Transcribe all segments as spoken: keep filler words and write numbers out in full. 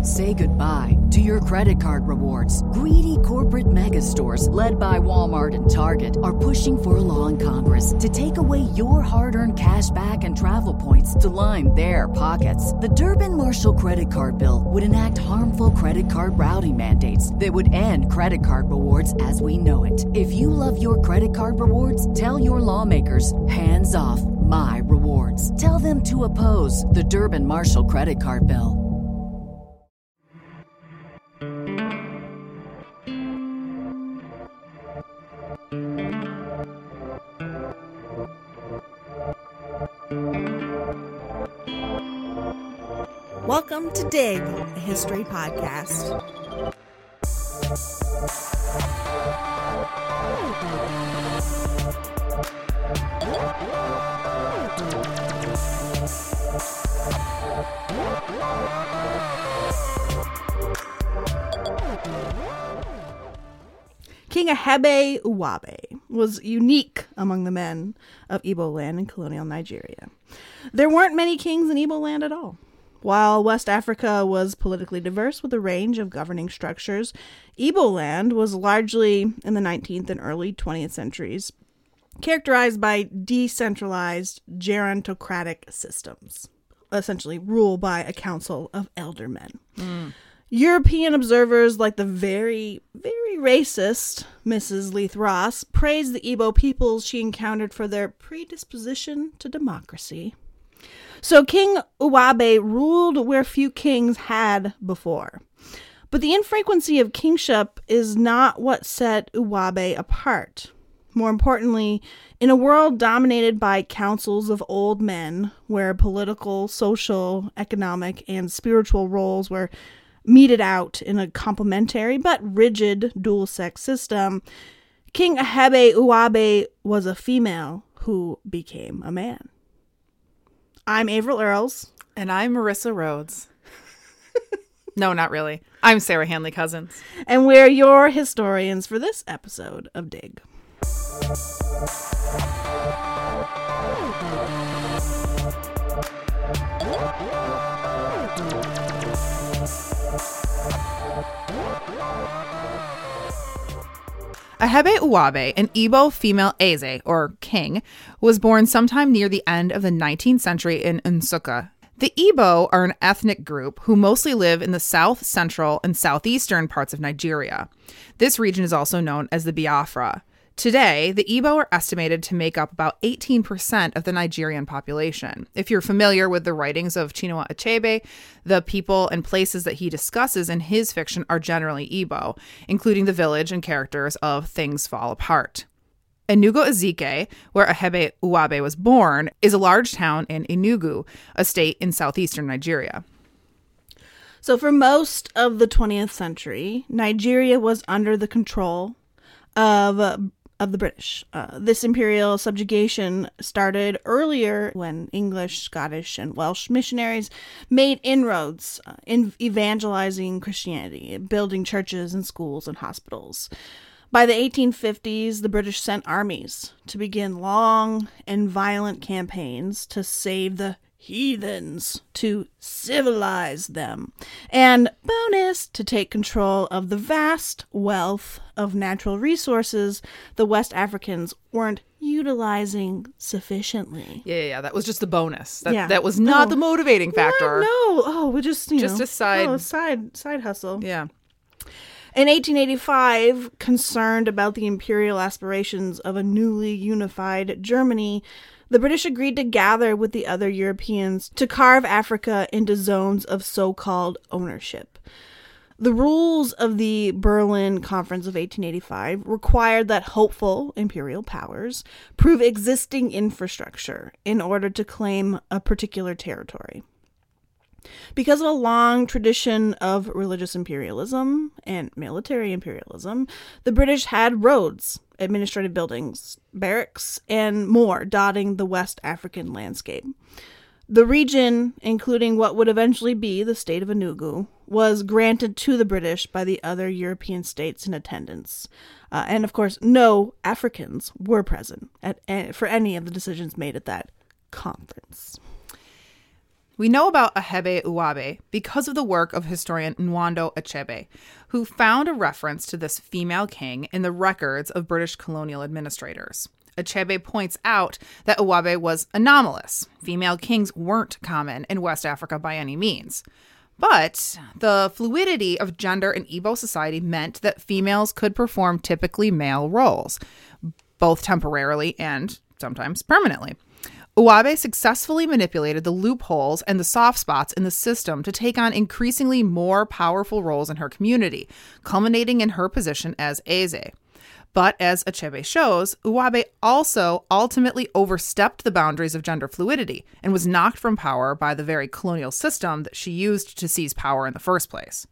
Say goodbye to your credit card rewards. Greedy corporate mega stores, led by Walmart and Target, are pushing for a law in Congress to take away your hard-earned cash back and travel points to line their pockets. The Durbin-Marshall credit card bill would enact harmful credit card routing mandates that would end credit card rewards as we know it. If you love your credit card rewards, tell your lawmakers, hands off my rewards. Tell them to oppose the Durbin-Marshall credit card bill. Welcome to Dig, a history podcast. King Ahebe Uwabe was unique among the men of Igbo land in colonial Nigeria. There weren't many kings in Igbo land at all. While West Africa was politically diverse with a range of governing structures, Igbo land was largely in the nineteenth and early twentieth centuries characterized by decentralized gerontocratic systems, essentially ruled by a council of elder men. Mm. European observers like the very, very racist Missus Leith Ross praised the Igbo peoples she encountered for their predisposition to democracy. So King Uwabe ruled where few kings had before. But the infrequency of kingship is not what set Uwabe apart. More importantly, in a world dominated by councils of old men, where political, social, economic, and spiritual roles were meted out in a complementary but rigid dual-sex system, King Ahebe Uwabe was a female who became a man. I'm Avril Earls. And I'm Marissa Rhodes. No, not really. I'm Sarah Hanley Cousins. And we're your historians for this episode of Dig. Ahebe Uwabe, an Igbo female Eze, or king, was born sometime near the end of the nineteenth century in Nsukka. The Igbo are an ethnic group who mostly live in the south, central, and southeastern parts of Nigeria. This region is also known as the Biafra. Today, the Igbo are estimated to make up about eighteen percent of the Nigerian population. If you're familiar with the writings of Chinua Achebe, the people and places that he discusses in his fiction are generally Igbo, including the village and characters of Things Fall Apart. Enugu Ezike, where Ahebe Uwabe was born, is a large town in Enugu, a state in southeastern Nigeria. So for most of the twentieth century, Nigeria was under the control of uh, of the British. Uh, this imperial subjugation started earlier when English, Scottish, and Welsh missionaries made inroads uh, in evangelizing Christianity, building churches and schools and hospitals. By the eighteen fifties, the British sent armies to begin long and violent campaigns to save the heathens, to civilize them, and bonus, to take control of the vast wealth of natural resources the West Africans weren't utilizing sufficiently. Yeah, yeah, yeah. That was just the bonus. That, yeah. that was not oh. the motivating factor. What? No, oh, we just, you just know. a side. Oh, side, side hustle. Yeah. In eighteen eighty-five, concerned about the imperial aspirations of a newly unified Germany, the British agreed to gather with the other Europeans to carve Africa into zones of so-called ownership. The rules of the Berlin Conference of eighteen eighty-five required that hopeful imperial powers prove existing infrastructure in order to claim a particular territory. Because of a long tradition of religious imperialism and military imperialism, the British had roads, administrative buildings, barracks, and more dotting the West African landscape. The region, including what would eventually be the state of Enugu, was granted to the British by the other European states in attendance. Uh, and of course, no Africans were present at, for any of the decisions made at that conference. We know about Achebe Uwabe because of the work of historian Nwando Achebe, who found a reference to this female king in the records of British colonial administrators. Achebe points out that Uwabe was anomalous. Female kings weren't common in West Africa by any means. But the fluidity of gender in Igbo society meant that females could perform typically male roles, both temporarily and sometimes permanently. Uwabe successfully manipulated the loopholes and the soft spots in the system to take on increasingly more powerful roles in her community, culminating in her position as Eze. But as Achebe shows, Uwabe also ultimately overstepped the boundaries of gender fluidity and was knocked from power by the very colonial system that she used to seize power in the first place.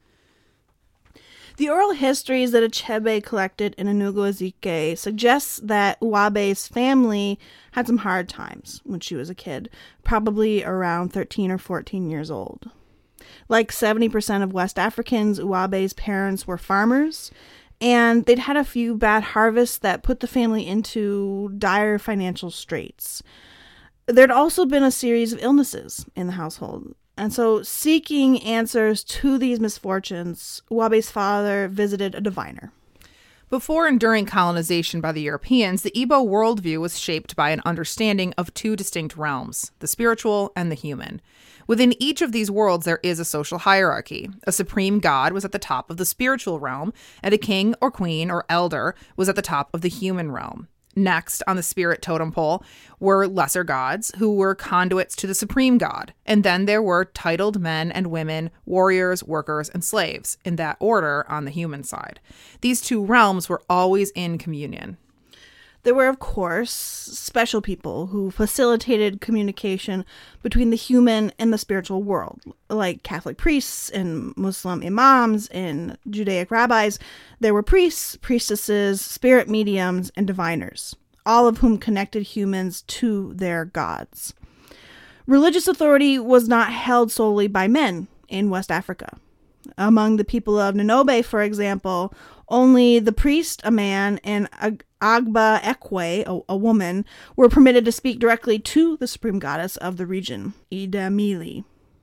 The oral histories that Achebe collected in Enugu Ezike suggests that Uwabe's family had some hard times when she was a kid, probably around thirteen or fourteen years old. Like seventy percent of West Africans, Uwabe's parents were farmers, and they'd had a few bad harvests that put the family into dire financial straits. There'd also been a series of illnesses in the household. And so, seeking answers to these misfortunes, Uwabe's father visited a diviner. Before and during colonization by the Europeans, the Igbo worldview was shaped by an understanding of two distinct realms, the spiritual and the human. Within each of these worlds, there is a social hierarchy. A supreme god was at the top of the spiritual realm, and a king or queen or elder was at the top of the human realm. Next, on the spirit totem pole, were lesser gods who were conduits to the supreme god. And then there were titled men and women, warriors, workers, and slaves, in that order on the human side. These two realms were always in communion. There were, of course, special people who facilitated communication between the human and the spiritual world, like Catholic priests and Muslim imams and Judaic rabbis. There were priests, priestesses, spirit mediums, and diviners, all of whom connected humans to their gods. Religious authority was not held solely by men in West Africa. Among the people of Ninobe, for example, only the priest, a man, and Agba Ekwe, a, a woman, were permitted to speak directly to the supreme goddess of the region, Idemili.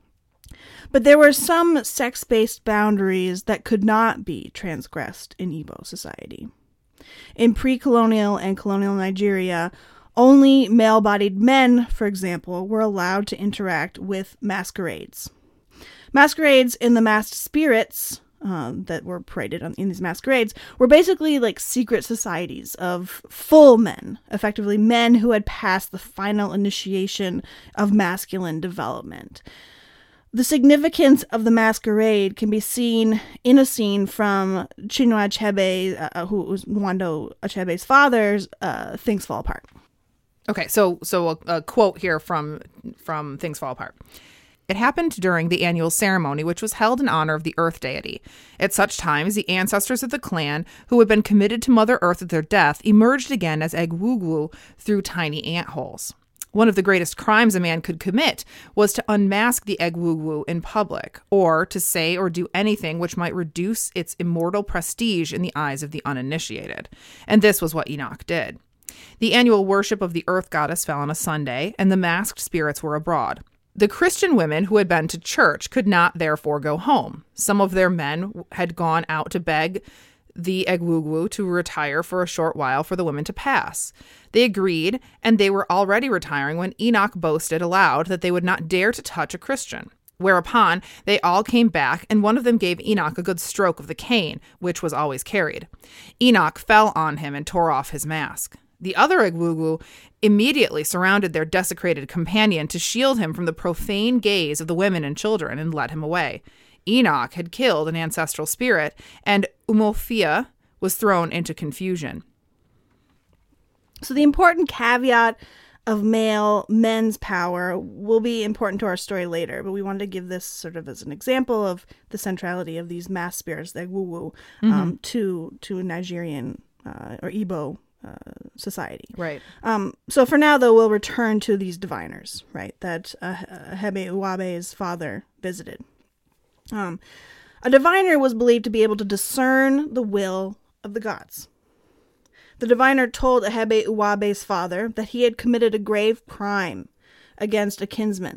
But there were some sex-based boundaries that could not be transgressed in Igbo society. In pre-colonial and colonial Nigeria, only male-bodied men, for example, were allowed to interact with masquerades. Masquerades in the masked spirits um, that were paraded on, in these masquerades were basically like secret societies of full men, effectively men who had passed the final initiation of masculine development. The significance of the masquerade can be seen in a scene from Chinua Achebe, uh, who was Nwando Achebe's father's uh, Things Fall Apart. Okay, so so a, a quote here from from Things Fall Apart. It happened during the annual ceremony, which was held in honor of the Earth deity. At such times, the ancestors of the clan, who had been committed to Mother Earth at their death, emerged again as Egwugwu through tiny ant holes. One of the greatest crimes a man could commit was to unmask the Egwugwu in public, or to say or do anything which might reduce its immortal prestige in the eyes of the uninitiated. And this was what Enoch did. The annual worship of the Earth goddess fell on a Sunday, and the masked spirits were abroad. The Christian women who had been to church could not therefore go home. Some of their men had gone out to beg the Egwugwu to retire for a short while for the women to pass. They agreed, and they were already retiring when Enoch boasted aloud that they would not dare to touch a Christian. Whereupon they all came back, and one of them gave Enoch a good stroke of the cane, which was always carried. Enoch fell on him and tore off his mask. The other Egwugwu immediately surrounded their desecrated companion to shield him from the profane gaze of the women and children and led him away. Enoch had killed an ancestral spirit, and Umofia was thrown into confusion. So the important caveat of male men's power will be important to our story later, but we wanted to give this sort of as an example of the centrality of these mass spirits, the Egwugwu, um, mm-hmm. to to Nigerian uh, or Igbo Uh, society. Right. Um, so for now, though, we'll return to these diviners, right, that uh, Achebe Uwabe's father visited. Um, a diviner was believed to be able to discern the will of the gods. The diviner told Achebe Uwabe's father that he had committed a grave crime against a kinsman,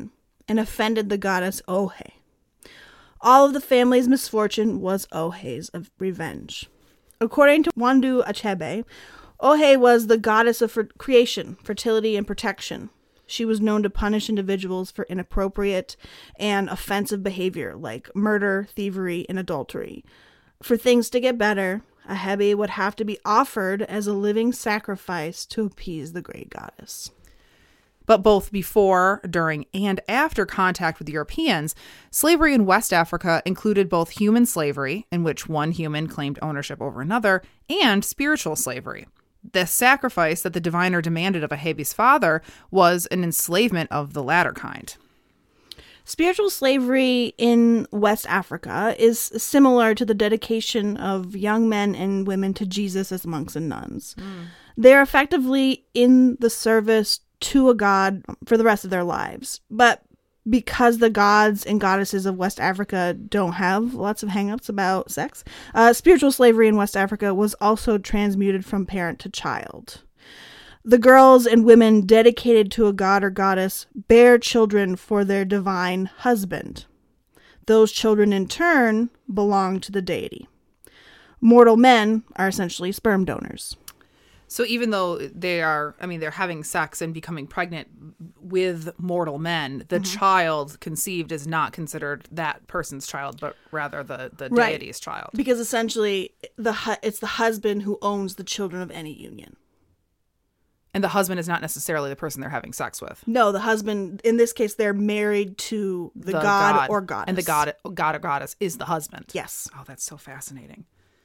and offended the goddess Ohe. All of the family's misfortune was Ohe's of revenge. According to Nwandu Achebe, Ohe was the goddess of fer- creation, fertility, and protection. She was known to punish individuals for inappropriate and offensive behavior like murder, thievery, and adultery. For things to get better, Ahebe would have to be offered as a living sacrifice to appease the great goddess. But both before, during, and after contact with Europeans, slavery in West Africa included both human slavery, in which one human claimed ownership over another, and spiritual slavery. The sacrifice that the diviner demanded of Ahebe's father was an enslavement of the latter kind. Spiritual slavery in West Africa is similar to the dedication of young men and women to Jesus as monks and nuns. Mm. They're effectively in the service to a god for the rest of their lives. But because the gods and goddesses of West Africa don't have lots of hang-ups about sex, uh, spiritual slavery in West Africa was also transmuted from parent to child. The girls and women dedicated to a god or goddess bear children for their divine husband. Those children, in turn, belong to the deity. Mortal men are essentially sperm donors. So even though they are, I mean, they're having sex and becoming pregnant with mortal men, the mm-hmm. child conceived is not considered that person's child, but rather the, the right. deity's child. Because essentially, the hu- it's the husband who owns the children of any union. And the husband is not necessarily the person they're having sex with. No, the husband, in this case, they're married to the, the god, god or goddess. And the god, god or goddess is the husband. Yes. Oh, that's so fascinating.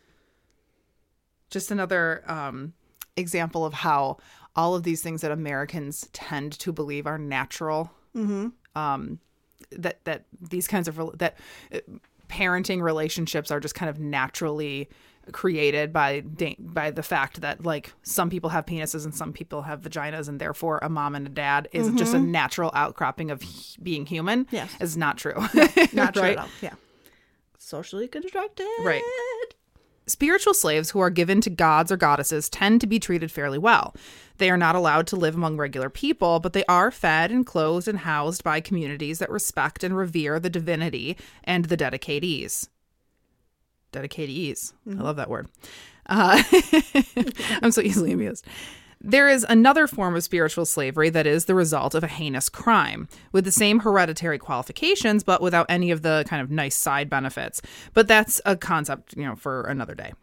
Just another um, example of how all of these things that Americans tend to believe are natural, mm-hmm. um, that, that these kinds of, that uh, parenting relationships are just kind of naturally created by by the fact that, like, some people have penises and some people have vaginas, and therefore a mom and a dad is mm-hmm. just a natural outcropping of h- being human. Yes. Is not true. No, not true right? at all. Yeah. Socially constructed. Right. Spiritual slaves who are given to gods or goddesses tend to be treated fairly well. They are not allowed to live among regular people, but they are fed and clothed and housed by communities that respect and revere the divinity and the dedicatees. Dedicatees. Mm-hmm. I love that word. Uh, I'm so easily amused. There is another form of spiritual slavery that is the result of a heinous crime, with the same hereditary qualifications, but without any of the kind of nice side benefits. But that's a concept, you know, for another day.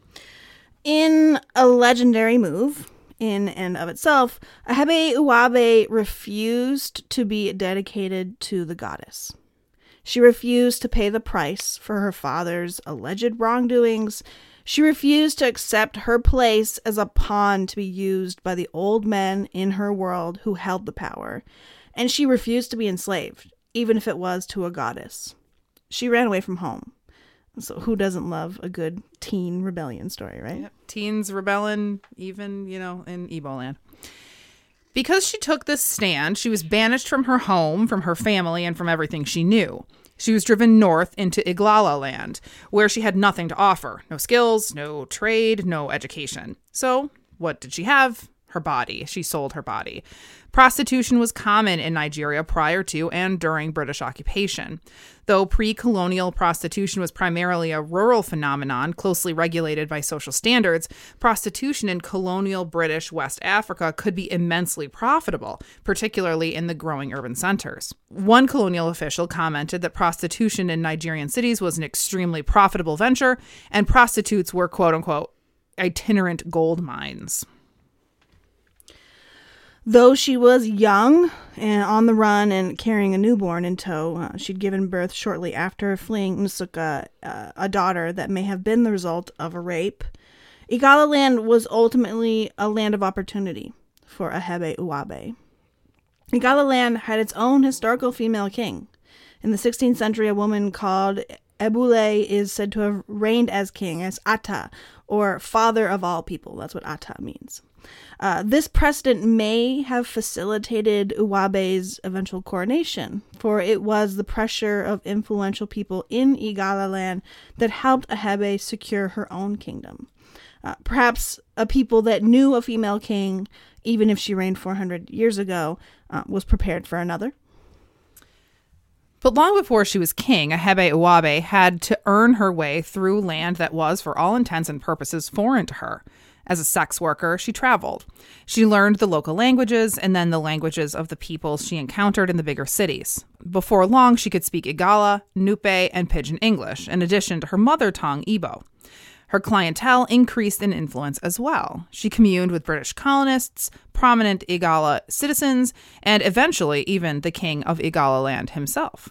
In a legendary move, in and of itself, Ahebe Uwabe refused to be dedicated to the goddess. She refused to pay the price for her father's alleged wrongdoings. She refused to accept her place as a pawn to be used by the old men in her world who held the power. And she refused to be enslaved, even if it was to a goddess. She ran away from home. So who doesn't love a good teen rebellion story, right? Yep. Teens rebelling, even, you know, in Igbo land. Because she took this stand, she was banished from her home, from her family, and from everything she knew. She was driven north into Iglala land, where she had nothing to offer. No skills, no trade, no education. So what did she have? Her body. She sold her body. Prostitution was common in Nigeria prior to and during British occupation. Though pre-colonial prostitution was primarily a rural phenomenon closely regulated by social standards, prostitution in colonial British West Africa could be immensely profitable, particularly in the growing urban centers. One colonial official commented that prostitution in Nigerian cities was an extremely profitable venture, and prostitutes were, quote-unquote, itinerant gold mines. Though she was young and on the run and carrying a newborn in tow, uh, she'd given birth shortly after fleeing Nsukka, uh, a daughter that may have been the result of a rape. Igala land was ultimately a land of opportunity for Ahebe Uwabe. Igala land had its own historical female king. In the sixteenth century, a woman called Ebule is said to have reigned as king, as Ata, or father of all people. That's what Ata means. Uh, this precedent may have facilitated Uwabe's eventual coronation, for it was the pressure of influential people in Igala land that helped Ahebe secure her own kingdom. Uh, perhaps a people that knew a female king, even if she reigned four hundred years ago, uh, was prepared for another. But long before she was king, Ahebe Uwabe had to earn her way through land that was, for all intents and purposes, foreign to her. As a sex worker, she traveled. She learned the local languages and then the languages of the peoples she encountered in the bigger cities. Before long, she could speak Igala, Nupe, and Pidgin English, in addition to her mother tongue, Igbo. Her clientele increased in influence as well. She communed with British colonists, prominent Igala citizens, and eventually even the king of Igala land himself.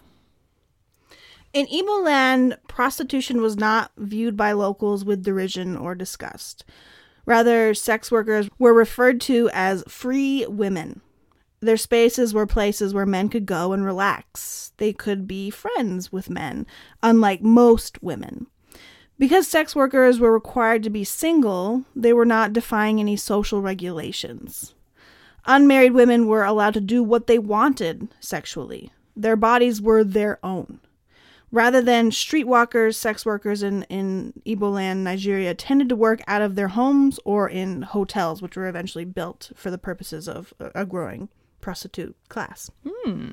In Igbo land, prostitution was not viewed by locals with derision or disgust. Rather, sex workers were referred to as free women. Their spaces were places where men could go and relax. They could be friends with men, unlike most women. Because sex workers were required to be single, they were not defying any social regulations. Unmarried women were allowed to do what they wanted sexually. Their bodies were their own. Rather than streetwalkers, sex workers in, in Igbo land, Nigeria, tended to work out of their homes or in hotels, which were eventually built for the purposes of a growing prostitute class. Hmm.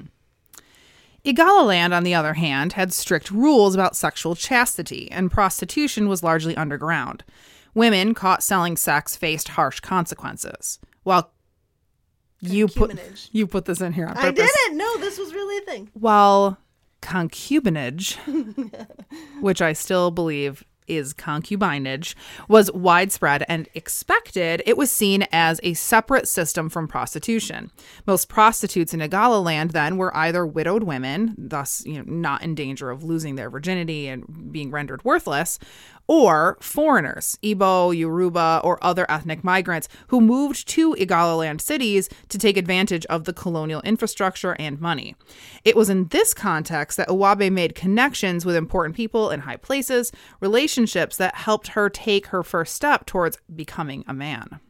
Igala land, on the other hand, had strict rules about sexual chastity, and prostitution was largely underground. Women caught selling sex faced harsh consequences. While you put you put this in here on purpose. I didn't. No, this was really a thing. While concubinage, which I still believe is concubinage, was widespread and expected, it was seen as a separate system from prostitution. Most prostitutes in Igala land then were either widowed women, thus you know, not in danger of losing their virginity and being rendered worthless, or foreigners, Igbo, Yoruba, or other ethnic migrants who moved to Igala land cities to take advantage of the colonial infrastructure and money. It was in this context that Uwabe made connections with important people in high places, relationships that helped her take her first step towards becoming a man.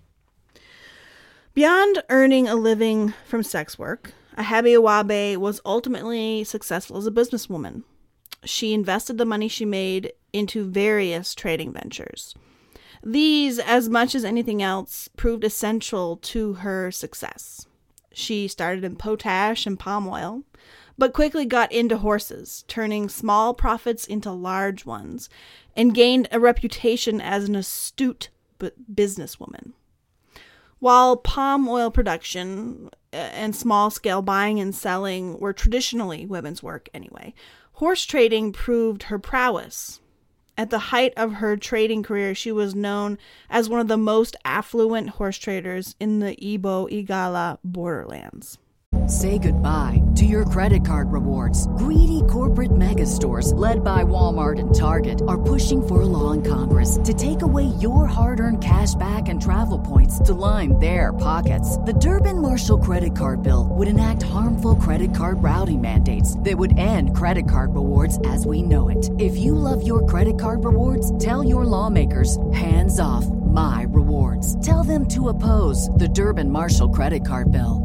Beyond earning a living from sex work, Ahebe Uwabe was ultimately successful as a businesswoman. She invested the money she made into various trading ventures. These, as much as anything else, proved essential to her success. She started in potash and palm oil, but quickly got into horses, turning small profits into large ones, and gained a reputation as an astute businesswoman. While palm oil production and small-scale buying and selling were traditionally women's work anyway, horse trading proved her prowess. At the height of her trading career, she was known as one of the most affluent horse traders in the Igbo-Igala borderlands. Say goodbye to your credit card rewards. Greedy corporate mega stores, led by Walmart and Target, are pushing for a law in Congress to take away your hard-earned cash back and travel points to line their pockets. The Durbin-Marshall credit card bill would enact harmful credit card routing mandates that would end credit card rewards as we know it. If you love your credit card rewards, tell your lawmakers, hands off my rewards. Tell them to oppose the Durbin-Marshall credit card bill.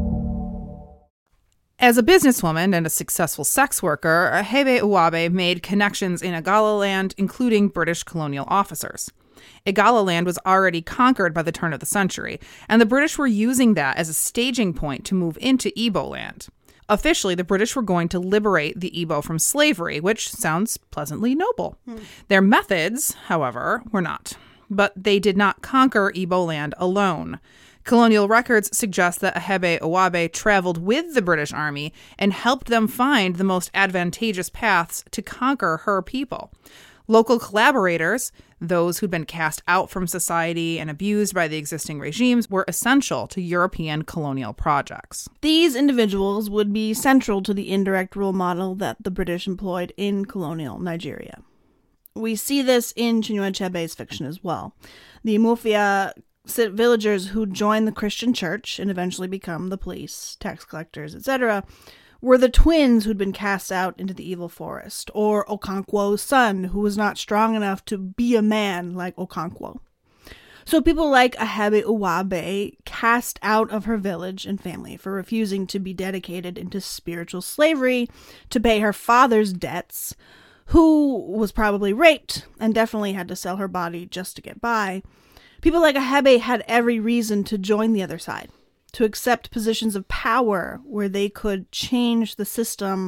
As a businesswoman and a successful sex worker, Ahebe Uwabe made connections in Igala land, including British colonial officers. Igala land was already conquered by the turn of the century, and the British were using that as a staging point to move into Igbo land. Officially, the British were going to liberate the Igbo from slavery, which sounds pleasantly noble. Hmm. Their methods, however, were not. But they did not conquer Igbo land alone. Colonial records suggest that Ahebe Uwabe traveled with the British Army and helped them find the most advantageous paths to conquer her people. Local collaborators, those who'd been cast out from society and abused by the existing regimes, were essential to European colonial projects. These individuals would be central to the indirect rule model that the British employed in colonial Nigeria. We see this in Chinua Achebe's fiction as well. The Mufia villagers who joined the Christian church and eventually become the police, tax collectors, et cetera, were the twins who'd been cast out into the evil forest, or Okonkwo's son, who was not strong enough to be a man like Okonkwo. So people like Ahebe Uwabe, cast out of her village and family for refusing to be dedicated into spiritual slavery to pay her father's debts, who was probably raped and definitely had to sell her body just to get by. People like Ahebe had every reason to join the other side, to accept positions of power where they could change the system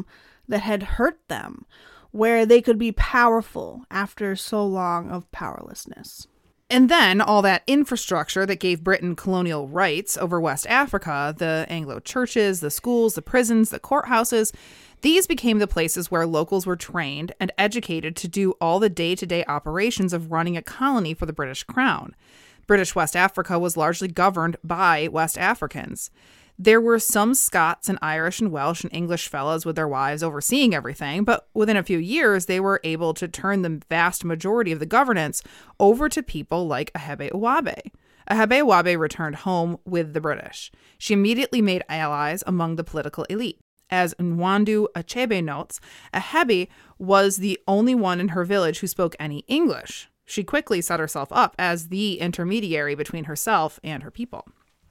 that had hurt them, where they could be powerful after so long of powerlessness. And then all that infrastructure that gave Britain colonial rights over West Africa, the Anglo churches, the schools, the prisons, the courthouses, these became the places where locals were trained and educated to do all the day-to-day operations of running a colony for the British Crown. British West Africa was largely governed by West Africans. There were some Scots and Irish and Welsh and English fellows with their wives overseeing everything, but within a few years, they were able to turn the vast majority of the governance over to people like Ahebe Uwabe. Ahebe Uwabe returned home with the British. She immediately made allies among the political elite. As Nwandu Achebe notes, Ahebe was the only one in her village who spoke any English. She quickly set herself up as the intermediary between herself and her people.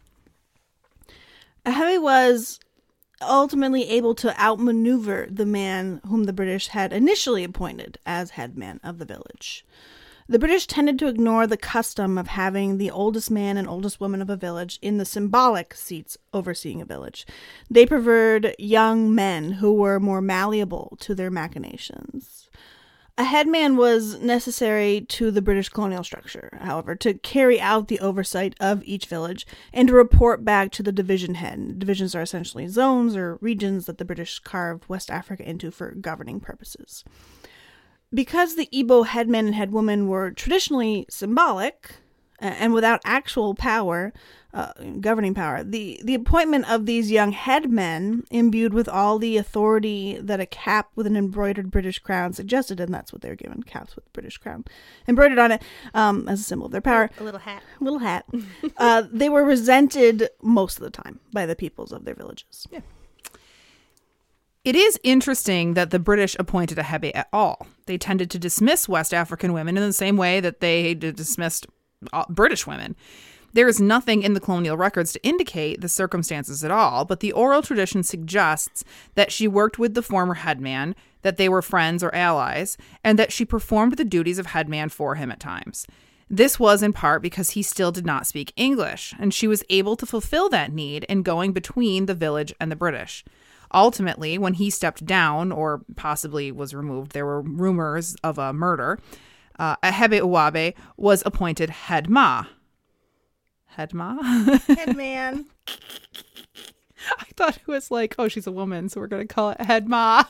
Ahebe was ultimately able to outmaneuver the man whom the British had initially appointed as headman of the village. The British tended to ignore the custom of having the oldest man and oldest woman of a village in the symbolic seats overseeing a village. They preferred young men who were more malleable to their machinations. A headman was necessary to the British colonial structure, however, to carry out the oversight of each village and to report back to the division head. Divisions are essentially zones or regions that the British carved West Africa into for governing purposes. Because the Igbo headman and headwoman were traditionally symbolic and without actual power, uh, governing power, the, the appointment of these young headmen imbued with all the authority that a cap with an embroidered British crown suggested, and that's what they were given, caps with the British crown embroidered on it um, as a symbol of their power. A little hat. A little hat. uh, they were resented most of the time by the peoples of their villages. Yeah. It is interesting that the British appointed Ahebe at all. They tended to dismiss West African women in the same way that they dismissed British women. There is nothing in the colonial records to indicate the circumstances at all, but the oral tradition suggests that she worked with the former headman, that they were friends or allies, and that she performed the duties of headman for him at times. This was in part because he still did not speak English, and she was able to fulfill that need in going between the village and the British. Ultimately, when he stepped down or possibly was removed, there were rumors of a murder. Uh, Ahebe Uwabe was appointed head ma. Head ma? Headman. I thought it was like, oh, she's a woman, so we're going to call it head ma.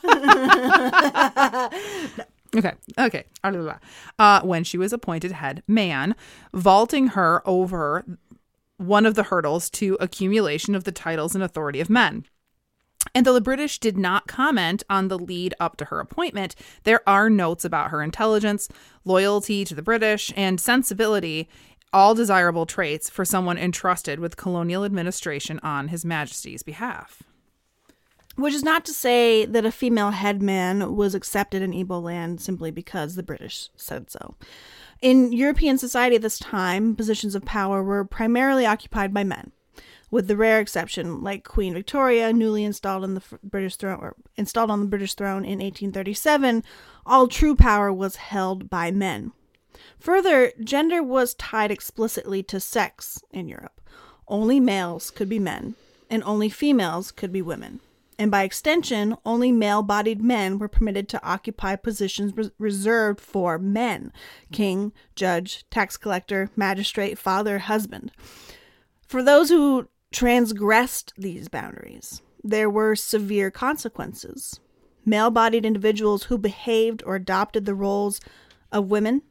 Okay, okay. Uh, when she was appointed head man, vaulting her over one of the hurdles to accumulation of the titles and authority of men. And though the British did not comment on the lead up to her appointment, there are notes about her intelligence, loyalty to the British, and sensibility, all desirable traits for someone entrusted with colonial administration on His Majesty's behalf. Which is not to say that a female headman was accepted in Igbo land simply because the British said so. In European society at this time, positions of power were primarily occupied by men, with the rare exception, like Queen Victoria, newly installed on the British throne, or installed on the British throne in eighteen thirty-seven, all true power was held by men. Further, gender was tied explicitly to sex in Europe. Only males could be men, and only females could be women. And by extension, only male-bodied men were permitted to occupy positions res- reserved for men: king, judge, tax collector, magistrate, father, husband. For those who transgressed these boundaries, there were severe consequences. Male-bodied individuals who behaved or adopted the roles of women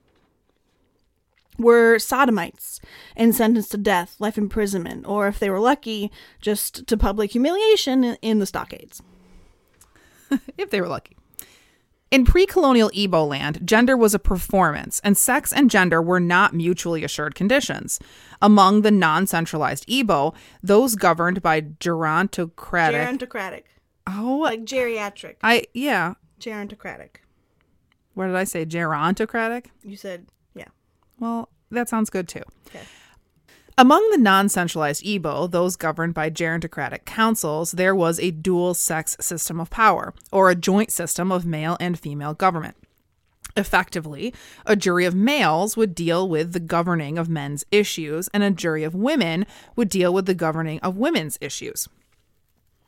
were sodomites and sentenced to death, life imprisonment, or if they were lucky, just to public humiliation in the stockades. If they were lucky. In pre-colonial Igbo land, gender was a performance, and sex and gender were not mutually assured conditions. Among the non-centralized Igbo, those governed by gerontocratic... Gerontocratic. Oh. Like geriatric. I, yeah. Gerontocratic. What did I say? Gerontocratic? You said, yeah. Well, that sounds good too. Okay. Among the non-centralized Igbo, those governed by gerontocratic councils, there was a dual-sex system of power, or a joint system of male and female government. Effectively, a jury of males would deal with the governing of men's issues, and a jury of women would deal with the governing of women's issues.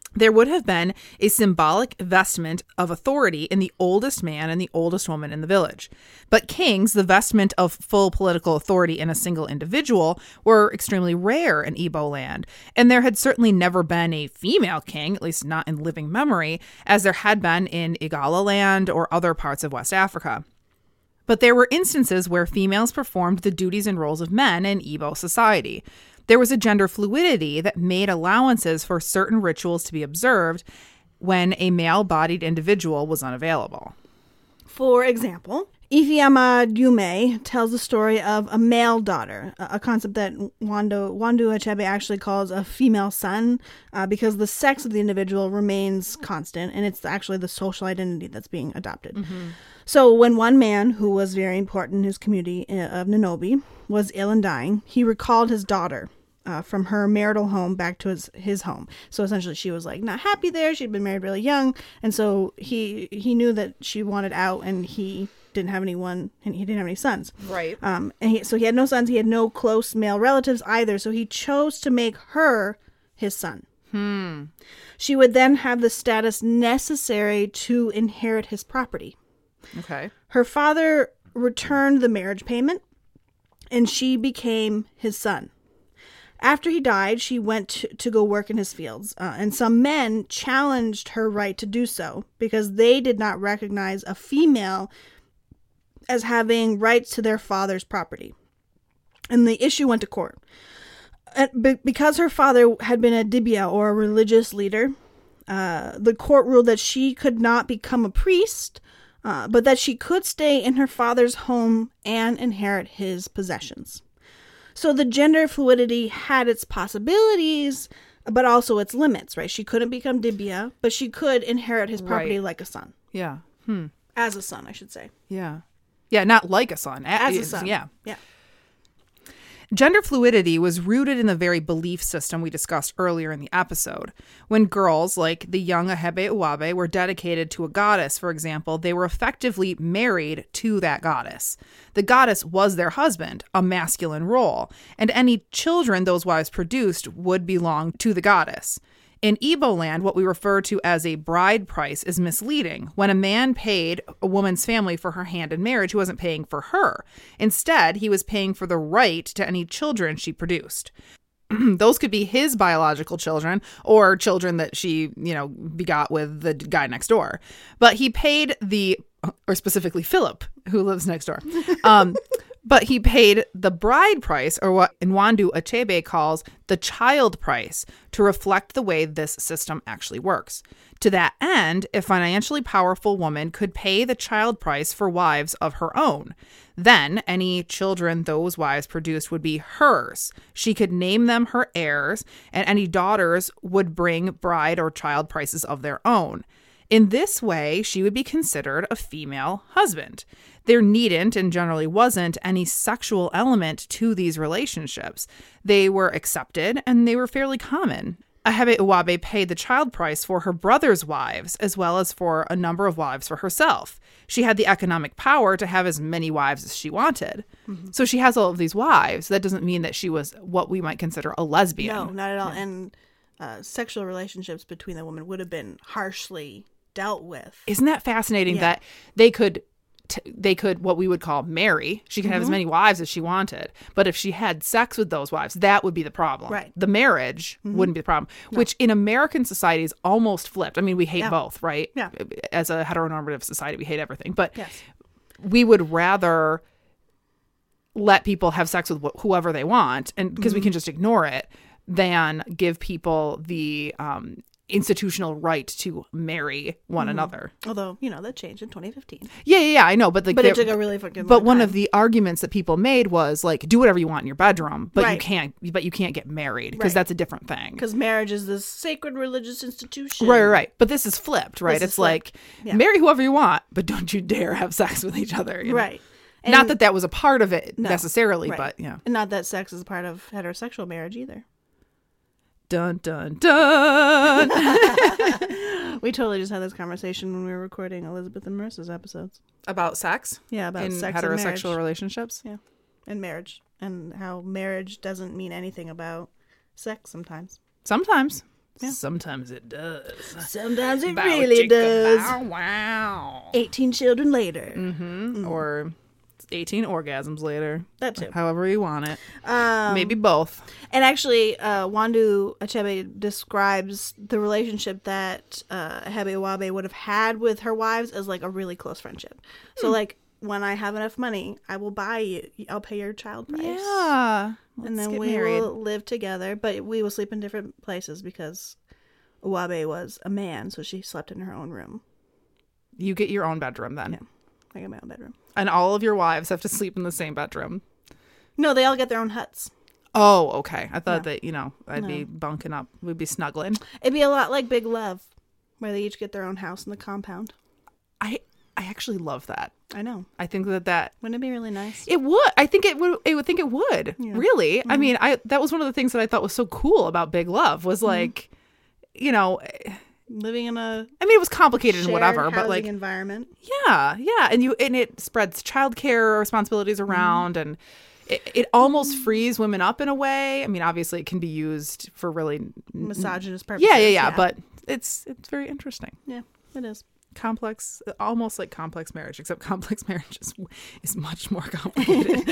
There would have been a symbolic vestment of authority in the oldest man and the oldest woman in the village. But kings, the vestment of full political authority in a single individual, were extremely rare in Igbo land. And there had certainly never been a female king, at least not in living memory, as there had been in Igala land or other parts of West Africa. But there were instances where females performed the duties and roles of men in Igbo society. There was a gender fluidity that made allowances for certain rituals to be observed when a male-bodied individual was unavailable. For example, Ifeoma Dume tells the story of a male daughter, a concept that Nwandu, Nwandu Achebe actually calls a female son, uh, because the sex of the individual remains constant, and it's actually the social identity that's being adopted. Mm-hmm. So when one man, who was very important in his community of Nanobi, was ill and dying, he recalled his daughter uh, from her marital home back to his, his home. So essentially she was like not happy there. She'd been married really young. And so he he knew that she wanted out, and he didn't have anyone, and he didn't have any sons. Right. Um, and he, so he had no sons. He had no close male relatives either. So he chose to make her his son. Hmm. She would then have the status necessary to inherit his property. Okay. Her father returned the marriage payment, and she became his son. After he died, she went to, to go work in his fields, uh, and some men challenged her right to do so because they did not recognize a female as having rights to their father's property. And the issue went to court. Uh, be- because her father had been a dibia, or a religious leader, uh, the court ruled that she could not become a priest, Uh, but that she could stay in her father's home and inherit his possessions. So the gender fluidity had its possibilities, but also its limits, right? She couldn't become Dibia, but she could inherit his property Right. like a son. Yeah. Hmm. As a son, I should say. Yeah. Yeah, not like a son. As a son. Yeah. Yeah. Gender fluidity was rooted in the very belief system we discussed earlier in the episode. When girls, like the young Achebe Uwabe, were dedicated to a goddess, for example, they were effectively married to that goddess. The goddess was their husband, a masculine role, and any children those wives produced would belong to the goddess. In Igbo land, what we refer to as a bride price is misleading. When a man paid a woman's family for her hand in marriage, he wasn't paying for her. Instead, he was paying for the right to any children she produced. Those could be his biological children or children that she, you know, begot with the guy next door. But he paid the, or specifically Philip, who lives next door. Um, But he paid the bride price, or what Nwandu Achebe calls the child price, to reflect the way this system actually works. To that end, a financially powerful woman could pay the child price for wives of her own. Then, any children those wives produced would be hers. She could name them her heirs, and any daughters would bring bride or child prices of their own. In this way, she would be considered a female husband. There needn't, and generally wasn't, any sexual element to these relationships. They were accepted, and they were fairly common. Achebe Uwabe paid the child price for her brother's wives, as well as for a number of wives for herself. She had the economic power to have as many wives as she wanted. Mm-hmm. So she has all of these wives. That doesn't mean that she was what we might consider a lesbian. No, not at all. Yeah. And uh, sexual relationships between the women would have been harshly dealt with. Isn't that fascinating yeah. that they could... T- they could, what we would call marry. She could have mm-hmm. as many wives as she wanted. But if she had sex with those wives, that would be the problem. Right. The marriage mm-hmm. wouldn't be the problem, no. which in American society is almost flipped. I mean, we hate yeah. both, right? Yeah. As a heteronormative society, we hate everything. But yes. we would rather let people have sex with wh- whoever they want, and because mm-hmm. we can just ignore it, than give people the um, institutional right to marry one mm-hmm. another. Although, you know, that changed in twenty fifteen. Yeah, yeah, yeah, I know. But, like, but it took a really fucking long But one time. of the arguments that people made was, like, do whatever you want in your bedroom, but right. you can't But you can't get married, because right. that's a different thing. Because marriage is this sacred religious institution. Right, right, right. But this is flipped, right? This it's flipped. like, yeah. marry whoever you want, but don't you dare have sex with each other. You know? Right. And not that that was a part of it no, necessarily, right. but, yeah. And not that sex is a part of heterosexual marriage either. Dun, dun, dun. We totally just had this conversation when we were recording Elizabeth and Marissa's episodes. About sex? Yeah, about in sex heterosexual and marriage. relationships? Yeah, and marriage. And how marriage doesn't mean anything about sex sometimes. Sometimes. Sometimes it does. Sometimes it Bow really chicka does. bow wow. eighteen children later. Mm-hmm. Or eighteen orgasms later. That too. However you want it. Um, Maybe both. And actually, uh, Wandu Achebe describes the relationship that uh, Ahebe Uwabe would have had with her wives as like a really close friendship. So Hmm. like, when I have enough money, I will buy you. I'll pay your child price. Yeah. and then get we married. will live together. But we will sleep in different places because Uwabe was a man, so she slept in her own room. You get your own bedroom then. Yeah. I got my own bedroom. And all of your wives have to sleep in the same bedroom. No, they all get their own huts. Oh, okay. I thought No. that, you know, I'd No. be bunking up. We'd be snuggling. It'd be a lot like Big Love, where they each get their own house in the compound. I I actually love that. I know. I think that that Wouldn't it be really nice? it would. I think it would. I would think it would. Yeah. Really. I mean, I that was one of the things that I thought was so cool about Big Love was like, you know, Living in a I mean, it was complicated and shared whatever, housing but like, environment. yeah, yeah, and you and it spreads childcare responsibilities around, and it, it almost frees women up in a way. I mean, obviously, it can be used for really, Misogynist purposes. yeah, yeah, yeah, but it's it's very interesting. yeah, it is. Complex, almost like complex marriage, except complex marriage is, is much more complicated.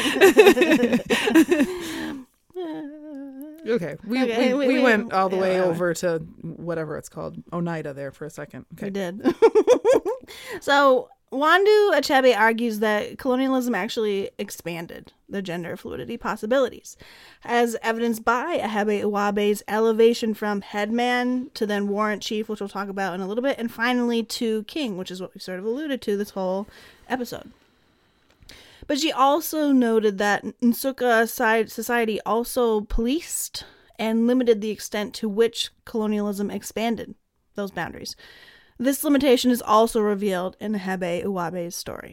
Okay, we Okay, we, we- we we- went all the yeah, way yeah. over to whatever it's called, Oneida there for a second. We Okay, did. So Wandu Achebe argues that colonialism actually expanded the gender fluidity possibilities, as evidenced by Ahebe Uwabe's elevation from headman to then warrant chief, which we'll talk about in a little bit, and finally to king, which is what we sort of alluded to this whole episode. But she also noted that Nsukka society also policed and limited the extent to which colonialism expanded those boundaries. This limitation is also revealed in Ahebe Uwabe's story.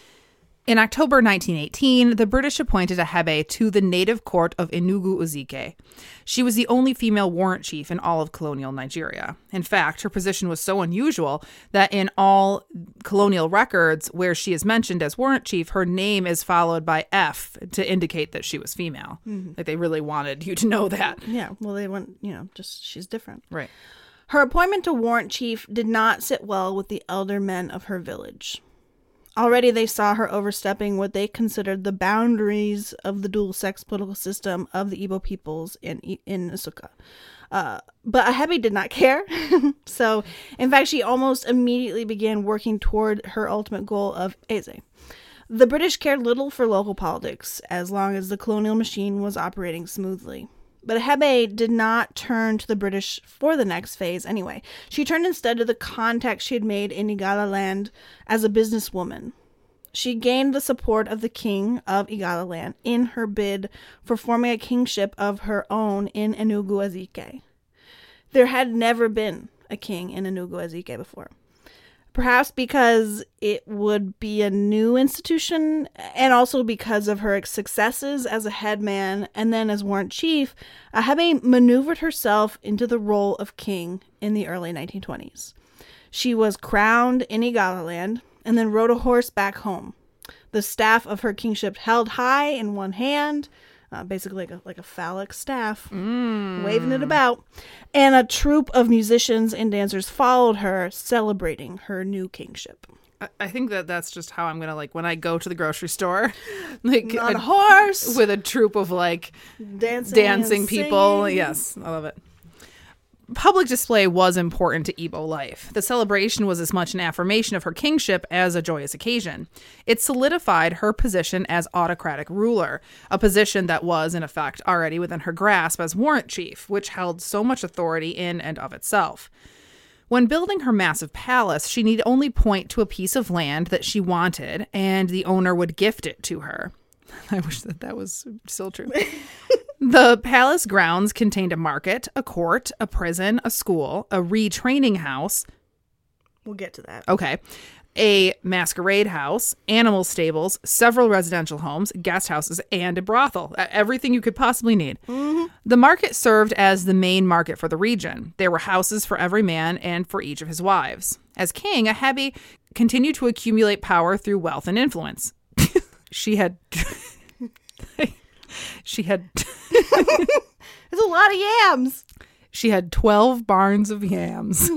in October nineteen eighteen, the British appointed Ahebe to the native court of Enugu Ezike. She was the only female warrant chief in all of colonial Nigeria. In fact, her position was so unusual that in all colonial records where she is mentioned as warrant chief, her name is followed by F to indicate that she was female. Mm-hmm. Like they really wanted you to know that. Yeah, well, they went, you know, just she's different. Right. Her appointment to warrant chief did not sit well with the elder men of her village. Already they saw her overstepping what they considered the boundaries of the dual-sex political system of the Igbo peoples in in Nsukka. Uh, but Ahebe did not care. So, in fact, she almost immediately began working toward her ultimate goal of Eze. The British cared little for local politics as long as the colonial machine was operating smoothly. But Ahebe did not turn to the British for the next phase anyway. She turned instead to the contacts she had made in Igala land as a businesswoman. She gained the support of the king of Igala land in her bid for forming a kingship of her own in Enugu Ezike. There had never been a king in Enugu Ezike before. Perhaps because it would be a new institution, and also because of her successes as a headman and then as warrant chief, Ahebe maneuvered herself into the role of king in the early nineteen twenties. She was crowned in Igala land and then rode a horse back home. The staff of her kingship held high in one hand, Uh, basically like a, like a phallic staff, mm. waving it about. And a troupe of musicians and dancers followed her, celebrating her new kingship. I, I think that that's just how I'm going to, like, when I go to the grocery store, like On a horse. with a troupe of, like, Dancing, dancing and people. singing. Yes, I love it. Public display was important to Igbo life. The celebration was as much an affirmation of her kingship as a joyous occasion. It solidified her position as autocratic ruler, a position that was, in effect, already within her grasp as warrant chief, which held so much authority in and of itself. When building her massive palace, she need only point to a piece of land that she wanted, and the owner would gift it to her. I wish that that was still true. The palace grounds contained a market, a court, a prison, a school, a retraining house. We'll get to that. Okay. A masquerade house, animal stables, several residential homes, guest houses, and a brothel. Everything you could possibly need. Mm-hmm. The market served as the main market for the region. There were houses for every man and for each of his wives. As king, Ahebe continued to accumulate power through wealth and influence. She had... She had... There's a lot of yams. she had twelve barns of yams.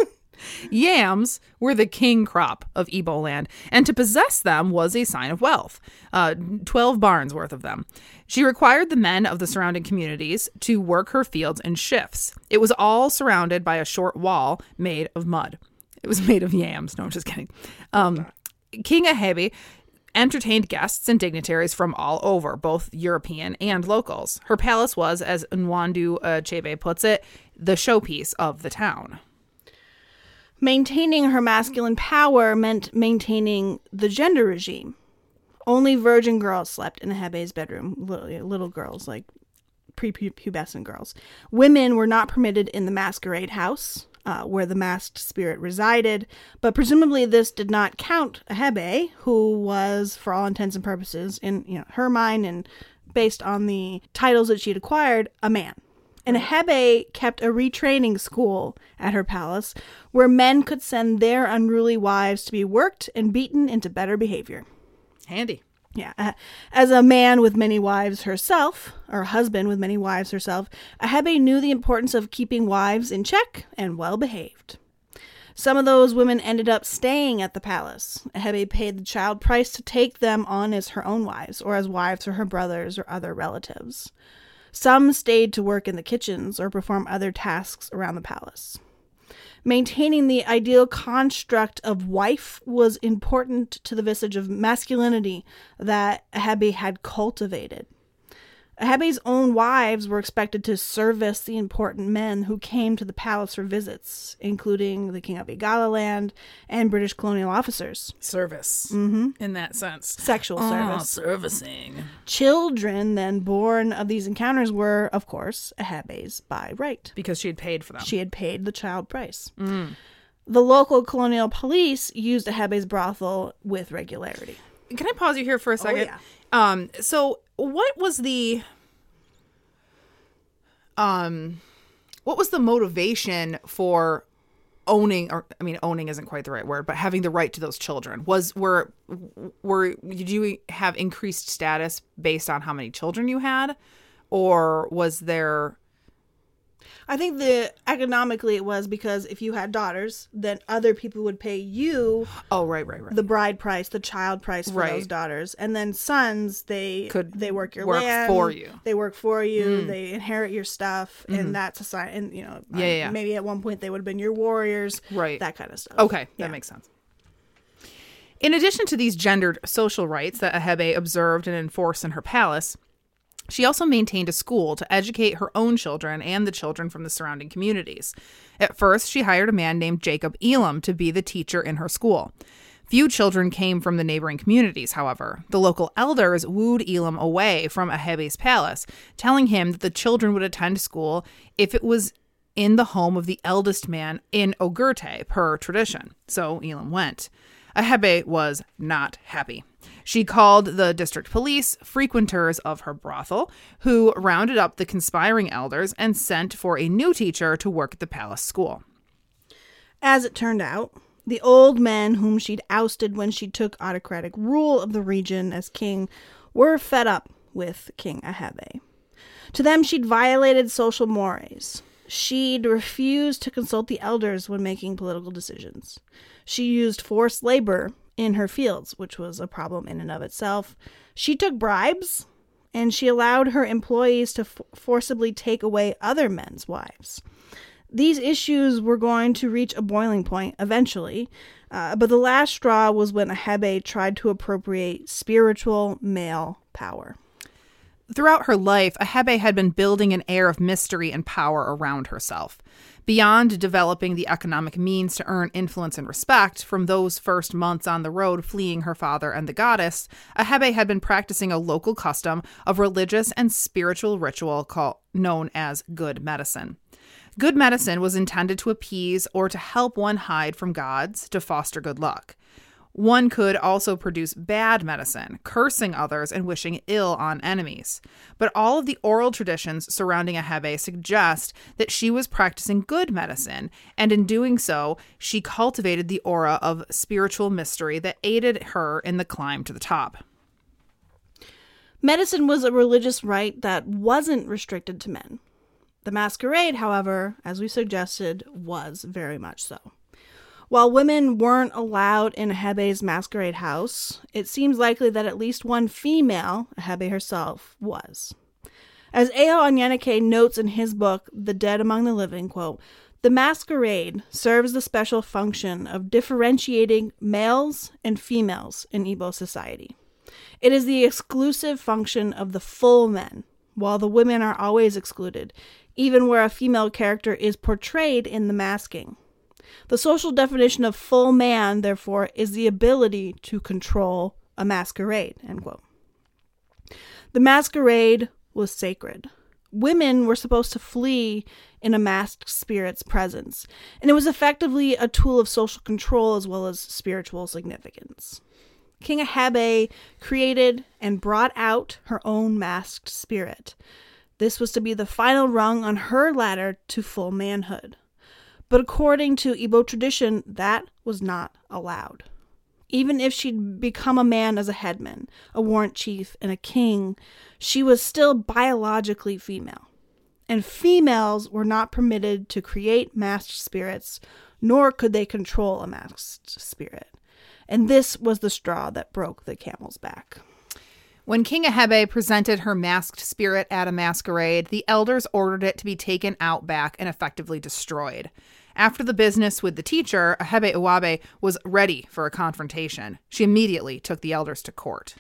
Yams were the king crop of Ibo land, and to possess them was a sign of wealth. Uh, twelve barns worth of them. She required the men of the surrounding communities to work her fields in shifts. It was all surrounded by a short wall made of mud. It was made of yams. No, I'm just kidding. Um, King Ahebe entertained guests and dignitaries from all over, both European and locals. Her palace was, as Nwandu Achebe puts it, the showpiece of the town. Maintaining her masculine power meant maintaining the gender regime. Only virgin girls slept in Ahebe's bedroom, little, little girls, like prepubescent girls. Women were not permitted in the masquerade house, uh, where the masked spirit resided, but presumably this did not count Ahebe, who was, for all intents and purposes, in you know her mind and based on the titles that she had acquired, a man. And Ahebe kept a retraining school at her palace where men could send their unruly wives to be worked and beaten into better behavior. Handy. Yeah. Uh, as a man with many wives herself, or a husband with many wives herself, Ahebe knew the importance of keeping wives in check and well behaved. Some of those women ended up staying at the palace. Ahebe paid the child price to take them on as her own wives, or as wives for her brothers or other relatives. Some stayed to work in the kitchens or perform other tasks around the palace. Maintaining the ideal construct of wife was important to the visage of masculinity that Ahebe had cultivated. Ahebe's own wives were expected to service the important men who came to the palace for visits, including the King of Igalaland and British colonial officers. Service, mm-hmm. in that sense. Sexual oh, service. servicing. Children then born of these encounters were, of course, Ahebe's by right. Because she had paid for them. She had paid the child price. Mm. The local colonial police used Ahebe's brothel with regularity. Can I pause you here for a second? Oh, yeah. Um, so what was the, um, what was the motivation for owning, or I mean, owning isn't quite the right word, but having the right to those children? Was, were, were, did you have increased status based on how many children you had? Or was there... I think the economically it was because if you had daughters, then other people would pay you oh right right right the bride price, the child price for right. those daughters, and then sons they could they work your work land for you. They work for you. Mm. They inherit your stuff, Mm-hmm. and that's a sign. And you know, yeah, um, yeah, yeah. maybe at one point they would have been your warriors, right? That kind of stuff. Okay, yeah. that makes sense. In addition to these gendered social rights that Ahebe observed and enforced in her palace, she also maintained a school to educate her own children and the children from the surrounding communities. At first, she hired a man named Jacob Elam to be the teacher in her school. Few children came from the neighboring communities, however. The local elders wooed Elam away from Ahebe's palace, telling him that the children would attend school if it was in the home of the eldest man in Ogurte, per tradition. So Elam went. Ahebe was not happy. She called the district police, frequenters of her brothel, who rounded up the conspiring elders and sent for a new teacher to work at the palace school. As it turned out, the old men whom she'd ousted when she took autocratic rule of the region as king were fed up with King Ahebe. To them, she'd violated social mores. She'd refused to consult the elders when making political decisions. She used forced labor in her fields, which was a problem in and of itself. She took bribes, and she allowed her employees to f- forcibly take away other men's wives. These issues were going to reach a boiling point eventually, uh, but the last straw was when Ahebe tried to appropriate spiritual male power. Throughout her life, Ahebe had been building an air of mystery and power around herself. Beyond developing the economic means to earn influence and respect from those first months on the road fleeing her father and the goddess, Ahebe had been practicing a local custom of religious and spiritual ritual called, known as good medicine. Good medicine was intended to appease or to help one hide from gods to foster good luck. One could also produce bad medicine, cursing others and wishing ill on enemies. But all of the oral traditions surrounding Ahebe suggest that she was practicing good medicine, and in doing so, she cultivated the aura of spiritual mystery that aided her in the climb to the top. Medicine was a religious rite that wasn't restricted to men. The masquerade, however, as we suggested, was very much so. While women weren't allowed in Hebe's masquerade house, it seems likely that at least one female, Hebe herself, was. As Eo Onyenike notes in his book, The Dead Among the Living, quote, the masquerade serves the special function of differentiating males and females in Igbo society. It is the exclusive function of the full men, while the women are always excluded, even where a female character is portrayed in the masking. The social definition of full man, therefore, is the ability to control a masquerade, end quote. The masquerade was sacred. Women were supposed to flee in a masked spirit's presence, and it was effectively a tool of social control as well as spiritual significance. King Hebe created and brought out her own masked spirit. This was to be the final rung on her ladder to full manhood. But according to Igbo tradition, that was not allowed. Even if she'd become a man as a headman, a warrant chief, and a king, she was still biologically female. And females were not permitted to create masked spirits, nor could they control a masked spirit. And this was the straw that broke the camel's back. When King Hebe presented her masked spirit at a masquerade, the elders ordered it to be taken out back and effectively destroyed. After the business with the teacher, Hebe Uwabe was ready for a confrontation. She immediately took the elders to court.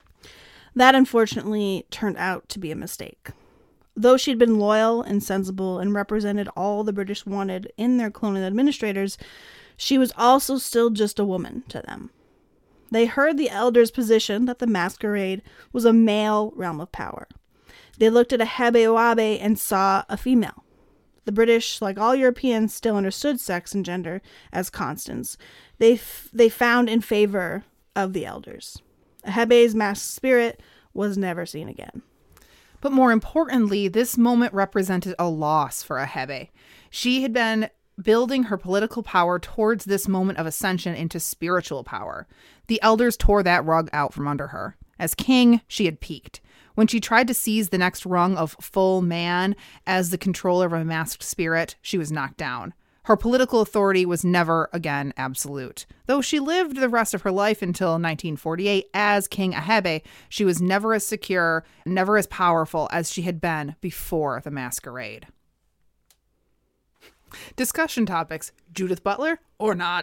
That unfortunately turned out to be a mistake. Though she'd been loyal and sensible and represented all the British wanted in their colonial administrators, she was also still just a woman to them. They heard the elders' position that the masquerade was a male realm of power. They looked at Hebe Uwabe and saw a female. The British, like all Europeans, still understood sex and gender as constants. They f- they found in favor of the elders. Hebe's masked spirit was never seen again. But more importantly, this moment represented a loss for Hebe. She had been building her political power towards this moment of ascension into spiritual power. The elders tore that rug out from under her. As king, she had peaked. When she tried to seize the next rung of full man as the controller of a masked spirit, she was knocked down. Her political authority was never again absolute. Though she lived the rest of her life until nineteen forty-eight as King Hebe, she was never as secure, never as powerful as she had been before the masquerade. Discussion topics: Judith Butler or not?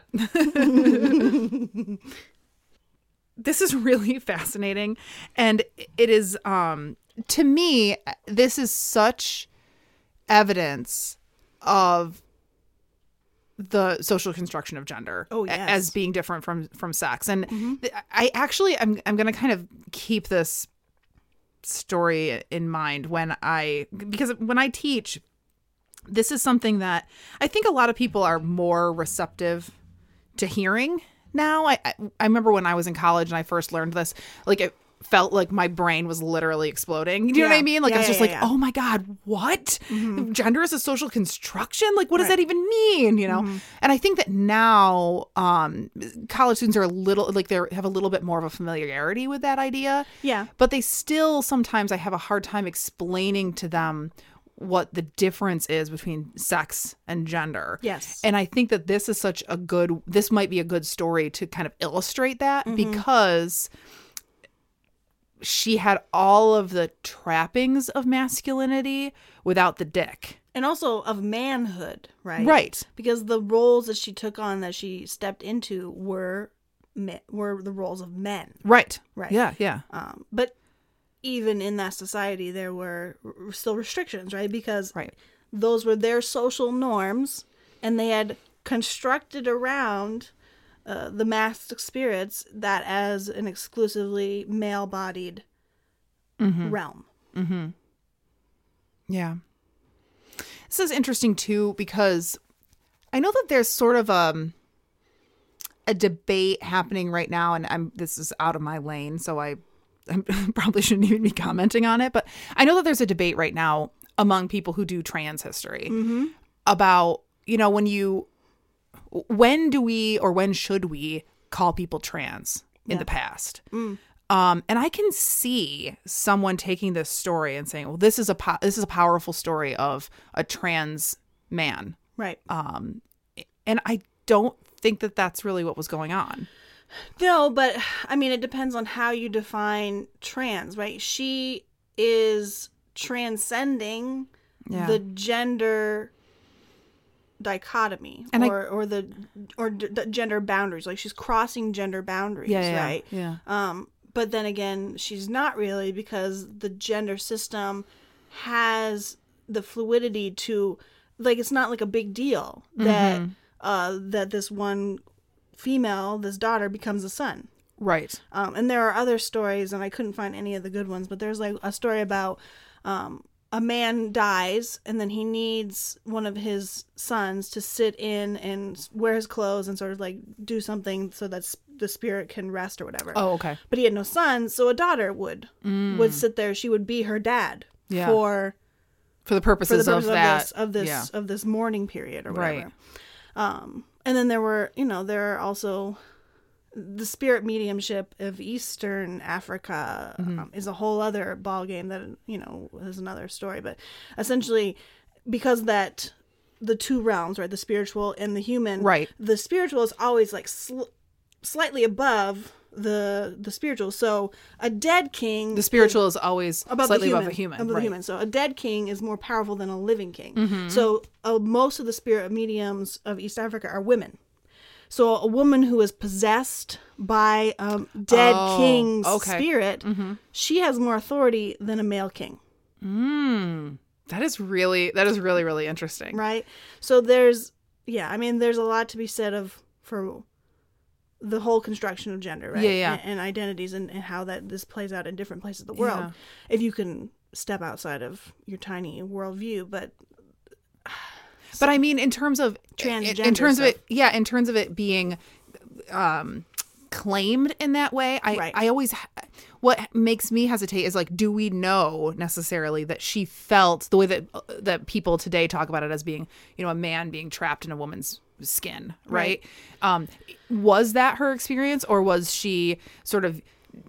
This is really fascinating. And it is, um, to me, this is such evidence of the social construction of gender oh, yes. as being different from, from sex. And mm-hmm. th- I actually, I'm, I'm going to kind of keep this story in mind when I, because when I teach, this is something that I think a lot of people are more receptive to hearing now. I, I I remember when I was in college and I first learned this, like it felt like my brain was literally exploding. You know yeah. what I mean? Like yeah, I was just yeah, like, yeah. oh my God, what? Mm-hmm. Gender is a social construction? Like what does right. that even mean? You know? Mm-hmm. And I think that now um, college students are a little, like they have a little bit more of a familiarity with that idea. Yeah. But they still, sometimes I have a hard time explaining to them what the difference is between sex and gender. Yes. And I think that this is such a good, this might be a good story to kind of illustrate that mm-hmm. because she had all of the trappings of masculinity without the dick. And also of manhood, right? Right. Because the roles that she took on, that she stepped into were were the roles of men. Right. Right. Yeah, yeah. Um, but even in that society, there were r- still restrictions, right? Because right. those were their social norms, and they had constructed around uh, the masked spirits that as an exclusively male-bodied mm-hmm. realm. Mm-hmm. Yeah. This is interesting, too, because I know that there's sort of um, a debate happening right now, and I'm this is out of my lane, so I I probably shouldn't even be commenting on it, but I know that there's a debate right now among people who do trans history mm-hmm. about, you know, when you, when do we or when should we call people trans in yeah. the past? Mm. Um, and I can see someone taking this story and saying, well, this is a po- this is a powerful story of a trans man. Right. Um, and I don't think that that's really what was going on. No, but I mean, it depends on how you define trans, right? She is transcending Yeah. the gender dichotomy And I- or or the or d- d- gender boundaries. Like she's crossing gender boundaries, Yeah, yeah, right? yeah. Um, but then again, she's not really, because the gender system has the fluidity to, like, it's not like a big deal that Mm-hmm. uh that this one female, this daughter, becomes a son. Right. Um, and there are other stories, and I couldn't find any of the good ones, but there's like a story about um, a man dies, and then he needs one of his sons to sit in and wear his clothes and sort of like do something so that s- the spirit can rest or whatever. Oh, okay. But he had no sons, so a daughter would would sit there. She would be her dad Yeah. for For the purposes, for the purpose of of, that. this of this yeah. of this mourning period or whatever. Right. Um, and then there were, you know, there are also the spirit mediumship of Eastern Africa Mm-hmm. um, is a whole other ballgame that, you know, is another story. But essentially, because that the two realms, right, the spiritual and the human, Right. the spiritual is always like sl- slightly above the the spiritual. So a dead king, The spiritual is always above slightly the human, above a human. above the right. human. So a dead king is more powerful than a living king. Mm-hmm. So uh, most of the spirit mediums of East Africa are women. So a woman who is possessed by a dead Oh, king's okay. spirit, she has more authority than a male king, Mm. That is really that is really really interesting. right? So there's, yeah, I mean, there's a lot to be said of for the whole construction of gender, right? Yeah, yeah. And, and identities and, and how that this plays out in different places of the world. Yeah. If you can step outside of your tiny worldview, but But I mean, in terms of Transgender in, in terms of stuff. it, yeah, in terms of it being um, claimed in that way, I Right. I always what makes me hesitate is like, do we know necessarily that she felt the way that that people today talk about it as being, you know, a man being trapped in a woman's skin, right? Right. Um, was that her experience, or was she sort of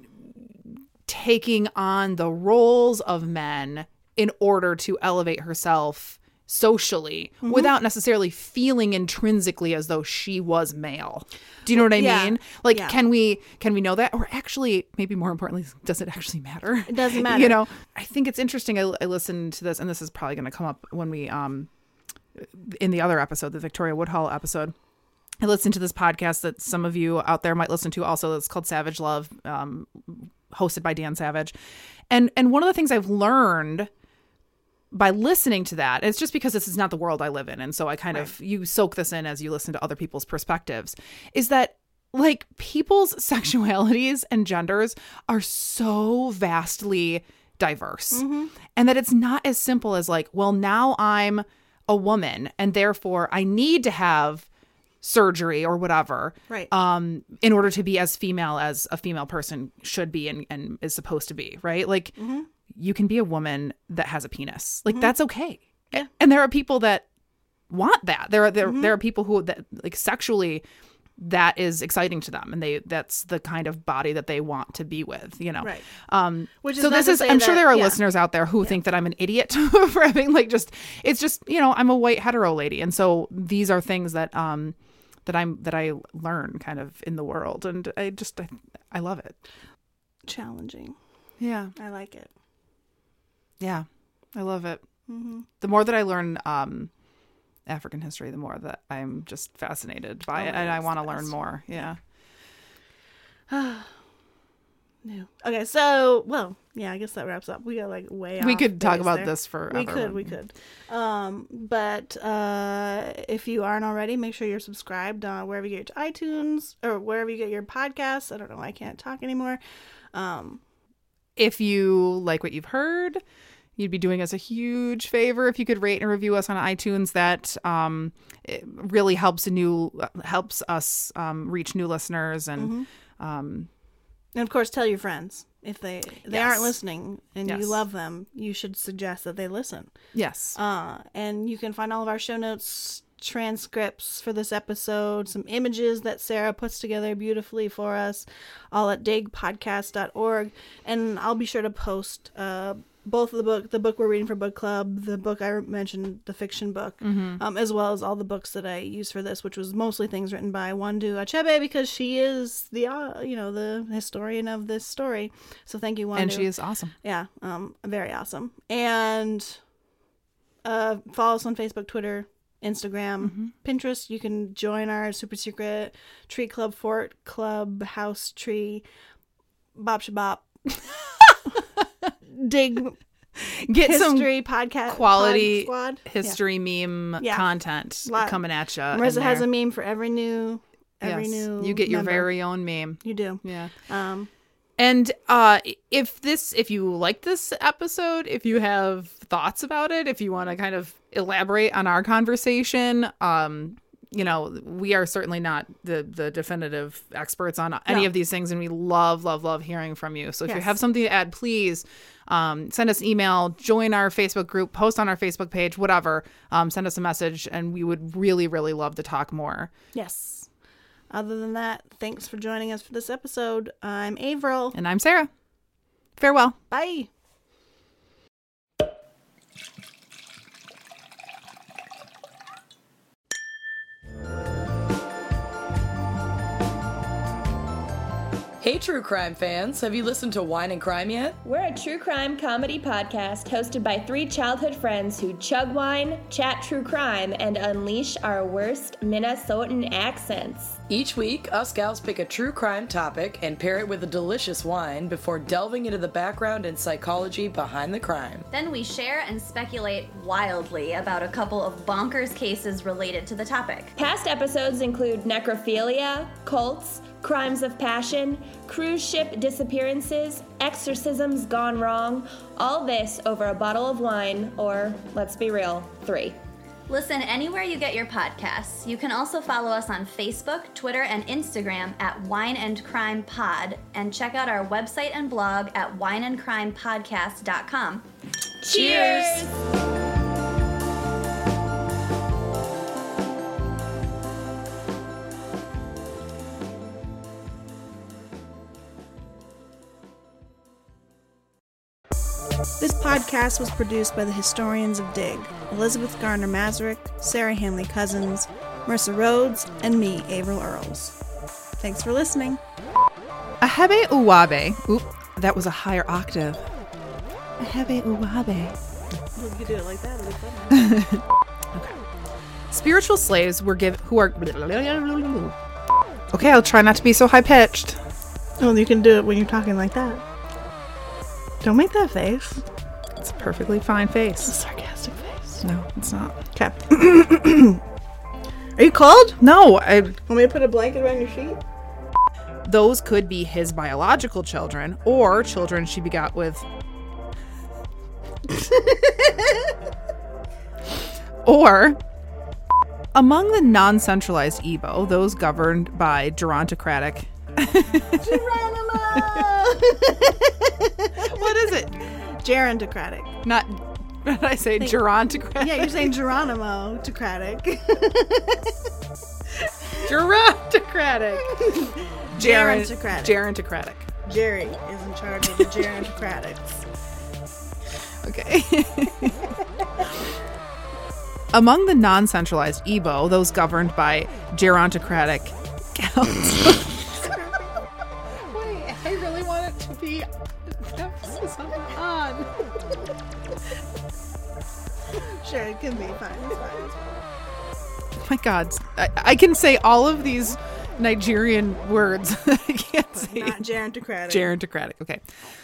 taking on the roles of men in order to elevate herself socially Mm-hmm. without necessarily feeling intrinsically as though she was male? Do you know what I Yeah. mean? Like, Yeah. can we can we know that? Or actually, maybe more importantly, does it actually matter? It doesn't matter. You know, I think it's interesting. I, I listened to this, and this is probably going to come up when we um in the other episode, the Victoria Woodhull episode. I listened to this podcast that some of you out there might listen to also. It's called Savage Love, um, hosted by Dan Savage. And and one of the things I've learned by listening to that, it's just because this is not the world I live in, and so I kind of, you soak this in as you listen to other people's perspectives, is that like people's sexualities and genders are so vastly diverse, and that it's not as simple as like, well, now I'm a woman and therefore I need to have surgery or whatever, Right. um in order to be as female as a female person should be and, and is supposed to be, right? Like, you can be a woman that has a penis, like that's okay. Yeah. And there are people that want that. There are there, there are people who that like sexually that is exciting to them, and they that's the kind of body that they want to be with, you know. Right. Um Which is so not this to is say I'm sure that- there are yeah. listeners out there who think that I'm an idiot for having like just it's just, you know, I'm a white hetero lady, and so these are things that um that I'm that I learn kind of in the world, and I just I, I love it. challenging. Yeah. I like it. Yeah, I love it. Mm-hmm. The more that I learn um, African history, the more that I'm just fascinated by Oh, it, and I it's want to the learn best. more. Yeah. No. Okay, so well, yeah, I guess that wraps up. We got like way. We off could talk base about there. this forever. We could, we could. Um, but uh, if you aren't already, make sure you're subscribed uh, wherever you get your iTunes or wherever you get your podcasts. I don't know. I can't talk anymore. Um, If you like what you've heard, you'd be doing us a huge favor if you could rate and review us on iTunes. That um, it really helps a new helps us um, reach new listeners, and Mm-hmm. um, and of course, tell your friends if they they Yes. aren't listening and Yes. you love them. You should suggest that they listen. yes, Uh, and you can find all of our show notes transcripts for this episode, some images that Sarah puts together beautifully for us, all at dig podcast dot org. And I'll be sure to post uh, both of the book, the book we're reading for book club, the book I mentioned, the fiction book, mm-hmm. um, as well as all the books that I used for this, which was mostly things written by Wandu Achebe, because she is the uh, you know the historian of this story. So thank you, Wandu. And she is awesome. Yeah, um, very awesome. And uh, follow us on Facebook, Twitter, Instagram, mm-hmm. Pinterest. You can join our super secret tree club, fort club, house tree, bop shabop, dig, get history some podcast quality pod squad. history yeah. meme yeah. content Lot. coming at you. Marissa has a meme for every new, every yes. new. You get your member. very own meme. You do. Yeah. Um. And uh, if this, if you like this episode, if you have thoughts about it, if you want to kind of elaborate on our conversation, um, you know, we are certainly not the the definitive experts on any no. of these things, and we love, love, love hearing from you. So if yes. you have something to add, please um, send us an email, join our Facebook group, post on our Facebook page, whatever. Um, send us a message, and we would really, really love to talk more. Yes. Other than that, thanks for joining us for this episode. I'm Avril. And I'm Sarah. Farewell. Bye. Hey, true crime fans. Have you listened to Wine and Crime yet? We're a true crime comedy podcast hosted by three childhood friends who chug wine, chat true crime, and unleash our worst Minnesotan accents. Each week, us gals pick a true crime topic and pair it with a delicious wine before delving into the background and psychology behind the crime. Then we share and speculate wildly about a couple of bonkers cases related to the topic. Past episodes include necrophilia, cults, crimes of passion, cruise ship disappearances, exorcisms gone wrong, all this over a bottle of wine, or, let's be real, three. Listen anywhere you get your podcasts. You can also follow us on Facebook, Twitter, and Instagram at Wine and Crime Pod, and check out our website and blog at wine and crime podcast dot com. Cheers! This podcast was produced by the historians of Dig, Elizabeth Garner Mazurek, Sarah Hanley Cousins, Mercer Rhodes, and me, Avril Earls. Thanks for listening. Ahebe Uwabe. Oop, that was a higher octave. Ahebe Uwabe. You could do it like that. It'd be fun. Okay. Spiritual slaves were given who are. Okay, I'll try not to be so high pitched. Oh, you can do it when you're talking like that. Don't make that face. It's a perfectly fine face. It's a sarcastic face. No, it's not. Okay. Are you cold? No, I. Want me to put a blanket around your feet? Those could be his biological children or children she begot with. Or among the non-centralized Igbo, those governed by gerontocratic. Geronimo! What is it? Gerontocratic. Not. What did I say? Think, gerontocratic. Yeah, you're saying Geronimo-tocratic. Gerontocratic. Gerontocratic. Gerontocratic. Jerry is in charge of the gerontocratics. Okay. Among the non-centralized Igbo, those governed by gerontocratic councils. Wait, I really want it to be emphasis on on. Sure, it can be fine. It's fine. It's fine. Oh my God, I, I can say all of these Nigerian words. I can't But say not gerontocratic. gerontocratic. Okay.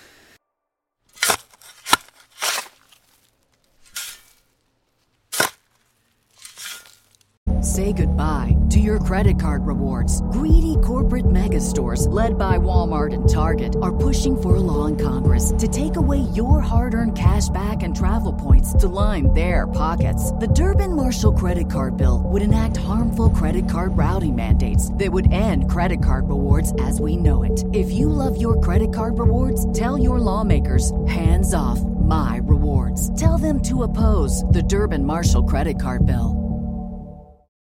Say goodbye to your credit card rewards. Greedy corporate mega stores, led by Walmart and Target, are pushing for a law in Congress to take away your hard-earned cash back and travel points to line their pockets. The Durbin-Marshall credit card bill would enact harmful credit card routing mandates that would end credit card rewards as we know it. If you love your credit card rewards, tell your lawmakers, hands off my rewards. Tell them to oppose the Durbin-Marshall credit card bill.